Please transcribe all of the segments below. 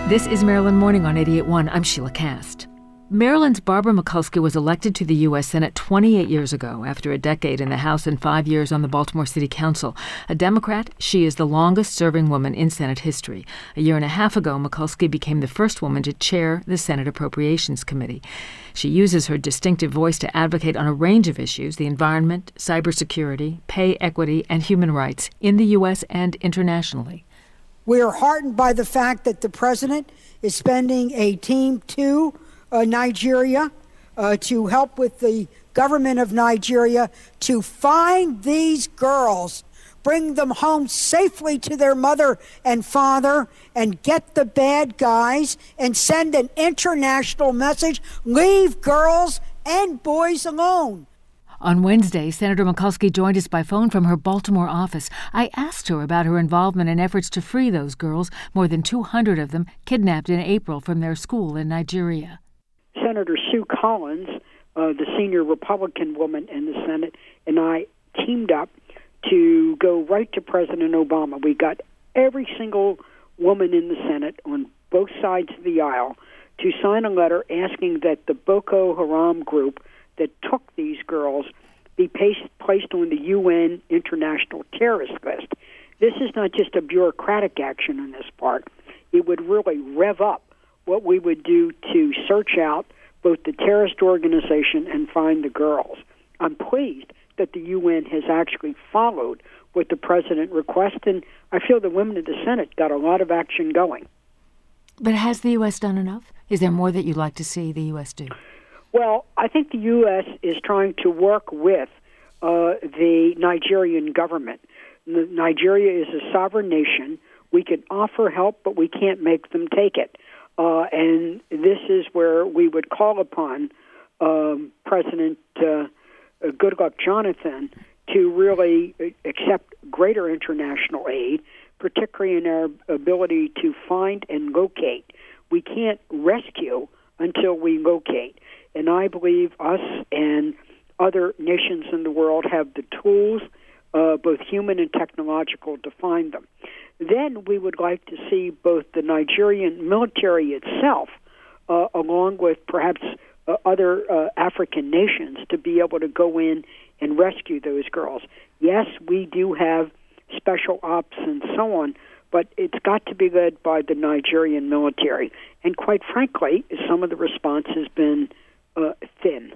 This is Maryland Morning on 88.1. I'm Sheila Cast. Maryland's Barbara Mikulski was elected to the U.S. Senate 28 years ago, after a decade in the House and 5 years on the Baltimore City Council. A Democrat, she is the longest-serving woman in Senate history. A year and a half ago, Mikulski became the first woman to chair the Senate Appropriations Committee. She uses her distinctive voice to advocate on a range of issues: the environment, cybersecurity, pay equity, and human rights in the U.S. and internationally. We are heartened by the fact that the president is spending a team to Nigeria to help with the government of Nigeria to find these girls, bring them home safely to their mother and father, and get the bad guys and send an international message: leave girls and boys alone. On Wednesday, Senator Mikulski joined us by phone from her Baltimore office. I asked her about her involvement in efforts to free those girls, more than 200 of them kidnapped in April from their school in Nigeria. Senator Sue Collins, the senior Republican woman in the Senate, and I teamed up to go right to President Obama. We got every single woman in the Senate on both sides of the aisle to sign a letter asking that the Boko Haram group that took these girls be placed on the UN International Terrorist List. This is not just a bureaucratic action on this part. It would really rev up what we would do to search out both the terrorist organization and find the girls. I'm pleased that the UN has actually followed what the president requested, and I feel the women of the Senate got a lot of action going. But has the U.S. done enough? Is there more that you'd like to see the U.S. do? Well, I think the U.S. is trying to work with the Nigerian government. Nigeria is a sovereign nation. We can offer help, but we can't make them take it. And this is where we would call upon President Goodluck Jonathan to really accept greater international aid, particularly in our ability to find and locate. We can't rescue until we locate. And I believe us and other nations in the world have the tools, both human and technological, to find them. Then we would like to see both the Nigerian military itself, along with perhaps other African nations, to be able to go in and rescue those girls. Yes, we do have special ops and so on, but it's got to be led by the Nigerian military. And quite frankly, some of the response has been thin.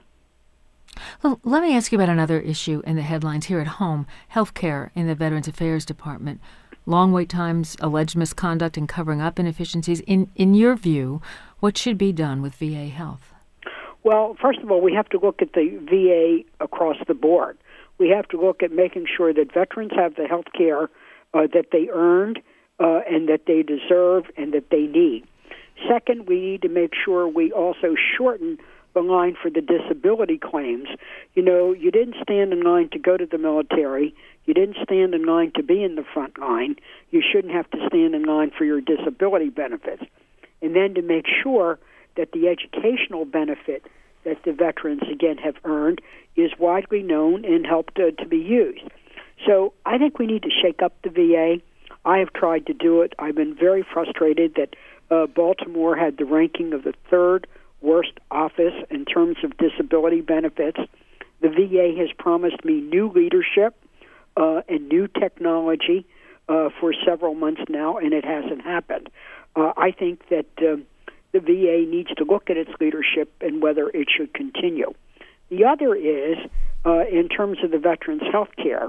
Well, let me ask you about another issue in the headlines here at home: health care in the Veterans Affairs Department. Long wait times, alleged misconduct, and covering up inefficiencies. In your view, what should be done with VA health? Well, first of all, we have to look at the VA across the board. We have to look at making sure that veterans have the health care that they earned and that they deserve and that they need. Second, we need to make sure we also shorten the line for the disability claims. You know, you didn't stand in line to go to the military. You didn't stand in line to be in the front line. You shouldn't have to stand in line for your disability benefits. And then to make sure that the educational benefit that the veterans, again, have earned is widely known and helped to be used. So I think we need to shake up the VA. I have tried to do it. I've been very frustrated that Baltimore had the ranking of the third worst office in terms of disability benefits. The VA has promised me new leadership and new technology for several months now, and it hasn't happened. I think that the VA needs to look at its leadership and whether it should continue. The other is, in terms of the veterans' health care,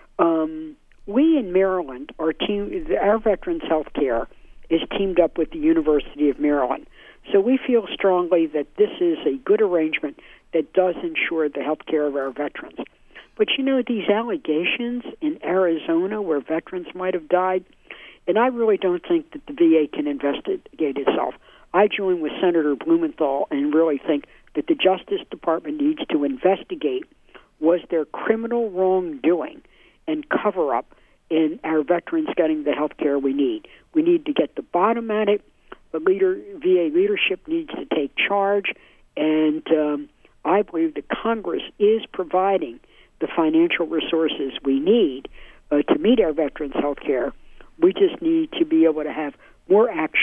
we in Maryland, our veterans' health care is teamed up with the University of Maryland. So we feel strongly that this is a good arrangement that does ensure the health care of our veterans. But, you know, these allegations in Arizona where veterans might have died, and I really don't think that the VA can investigate itself. I join with Senator Blumenthal and really think that the Justice Department needs to investigate, was there criminal wrongdoing and cover-up in our veterans getting the health care we need. We need to get the bottom at it. The VA leadership needs to take charge, and I believe that Congress is providing the financial resources we need to meet our veterans' health care. We just need to be able to have more action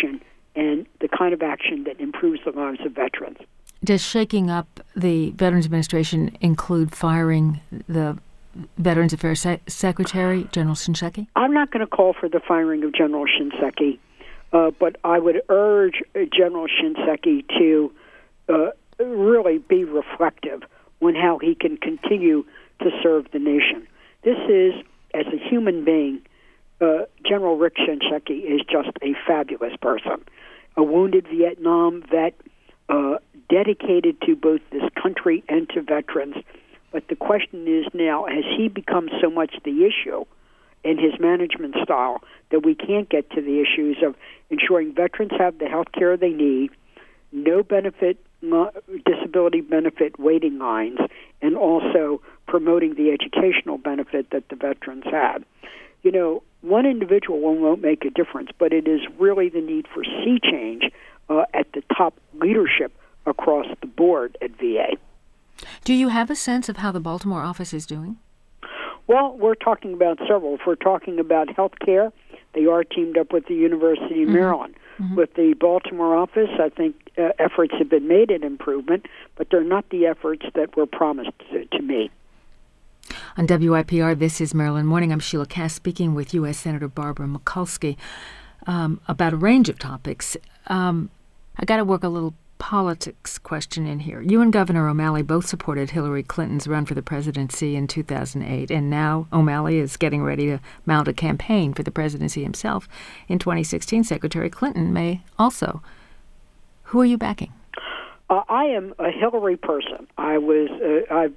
and the kind of action that improves the lives of veterans. Does shaking up the Veterans Administration include firing the Veterans Affairs Secretary, General Shinseki? I'm not going to call for the firing of General Shinseki, but I would urge General Shinseki to really be reflective on how he can continue to serve the nation. This is, as a human being, General Rick Shinseki is just a fabulous person, a wounded Vietnam vet, dedicated to both this country and to veterans. But the question is now, has he become so much the issue in his management style that we can't get to the issues of ensuring veterans have the health care they need, no disability benefit waiting lines, and also promoting the educational benefit that the veterans had? You know, one individual won't make a difference, but it is really the need for sea change at the top leadership across the board at VA. Do you have a sense of how the Baltimore office is doing? Well, we're talking about several. If we're talking about health care, they are teamed up with the University of Maryland. With the Baltimore office, I think efforts have been made at improvement, but they're not the efforts that were promised to me. On WIPR, this is Maryland Morning. I'm Sheila Cass speaking with U.S. Senator Barbara Mikulski about a range of topics. I got to work a little politics question in here. You and Governor O'Malley both supported Hillary Clinton's run for the presidency in 2008, and now O'Malley is getting ready to mount a campaign for the presidency himself. In 2016, Secretary Clinton may also. Who are you backing? I am a Hillary person. I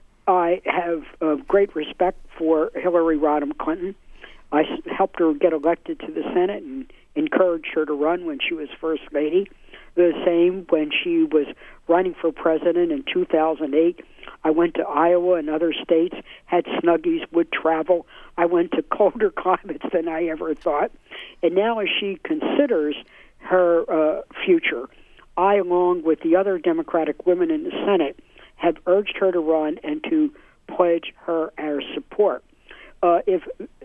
have great respect for Hillary Rodham Clinton. I helped her get elected to the Senate and encouraged her to run when she was First Lady. The same when she was running for president in 2008. I went to Iowa and other states, had Snuggies, would travel. I went to colder climates than I ever thought. And now as she considers her future, I, along with the other Democratic women in the Senate, have urged her to run and to pledge her our support. If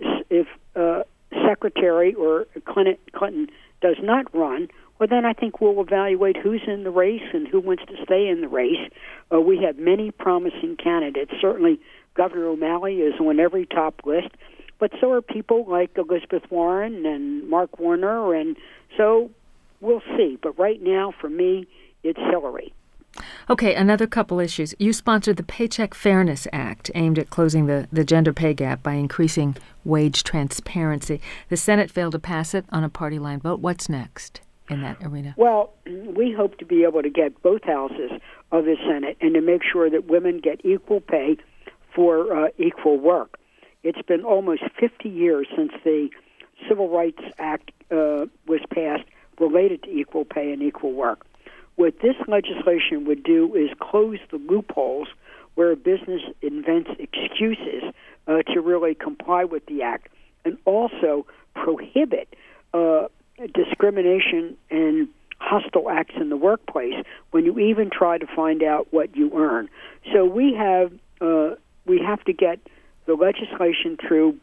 Secretary or Clinton does not run, well, then I think we'll evaluate who's in the race and who wants to stay in the race. We have many promising candidates. Certainly, Governor O'Malley is on every top list, but so are people like Elizabeth Warren and Mark Warner, and so we'll see. But right now, for me, it's Hillary. Okay, another couple issues. You sponsored the Paycheck Fairness Act, aimed at closing the gender pay gap by increasing wage transparency. The Senate failed to pass it on a party line vote. What's next in that arena? Well, we hope to be able to get both houses of the Senate and to make sure that women get equal pay for equal work. It's been almost 50 years since the Civil Rights Act was passed related to equal pay and equal work. What this legislation would do is close the loopholes where a business invents excuses to really comply with the act, and also prohibit discrimination and hostile acts in the workplace when you even try to find out what you earn. So we have to get the legislation through,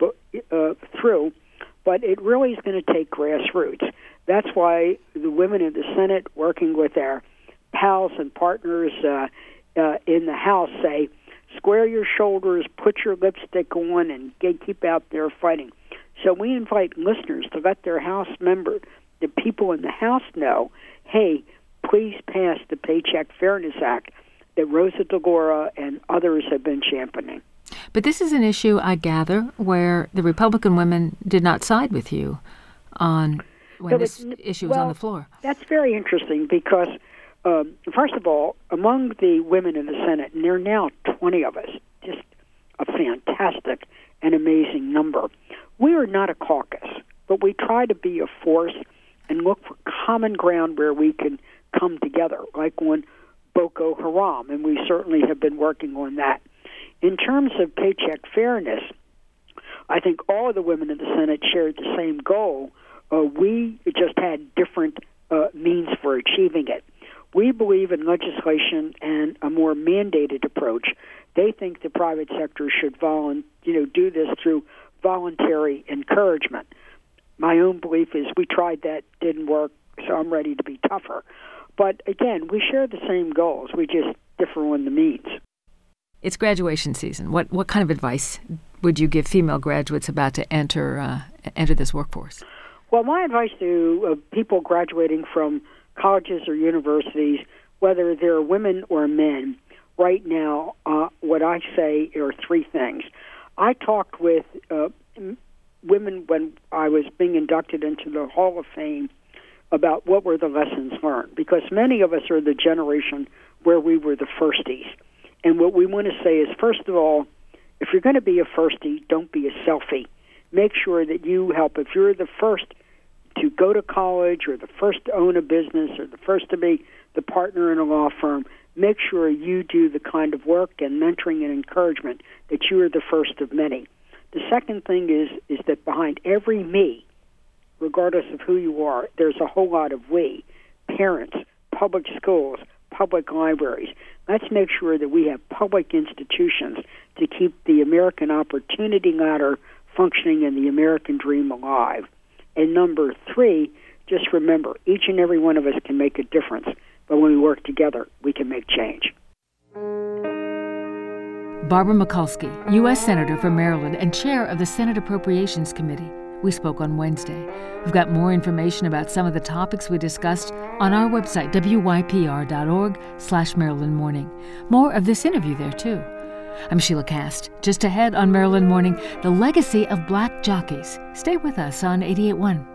but it really is going to take grassroots. That's why the women in the Senate, working with our pals and partners in the House, say, square your shoulders, put your lipstick on, and keep out there fighting. So we invite listeners to let their House members, the people in the House, know, hey, please pass the Paycheck Fairness Act that Rosa DeLauro and others have been championing. But this is an issue, I gather, where the Republican women did not side with you on when this issue was on the floor. That's very interesting because, first of all, among the women in the Senate, and there are now 20 of us, just a fantastic and amazing number, we are not a caucus, but we try to be a force and look for common ground where we can come together, like on Boko Haram, and we certainly have been working on that. In terms of paycheck fairness, I think all of the women in the Senate shared the same goal. We just had different means for achieving it. We believe in legislation and a more mandated approach. They think the private sector should do this through voluntary encouragement. My own belief is we tried that, didn't work, so I'm ready to be tougher. But again, we share the same goals. We just differ in the means. It's graduation season. What kind of advice would you give female graduates about to enter this workforce? Well, my advice to people graduating from colleges or universities, whether they're women or men, right now, what I say are three things. I talked with women when I was being inducted into the Hall of Fame about what were the lessons learned, because many of us are the generation where we were the firsties. And what we want to say is, first of all, if you're going to be a firstie, don't be a selfie. Make sure that you help. If you're the first to go to college or the first to own a business or the first to be the partner in a law firm, make sure you do the kind of work and mentoring and encouragement that you are the first of many. The second thing is that behind every me, regardless of who you are, there's a whole lot of we, parents, public schools, public libraries. Let's make sure that we have public institutions to keep the American Opportunity Ladder functioning and the American dream alive. And number three, just remember, each and every one of us can make a difference, but when we work together, we can make change. Barbara Mikulski, U.S. Senator from Maryland and chair of the Senate Appropriations Committee. We spoke on Wednesday. We've got more information about some of the topics we discussed on our website, wypr.org/Maryland Morning. More of this interview there, too. I'm Sheila Cast. Just ahead on Maryland Morning, the legacy of black jockeys. Stay with us on 88.1.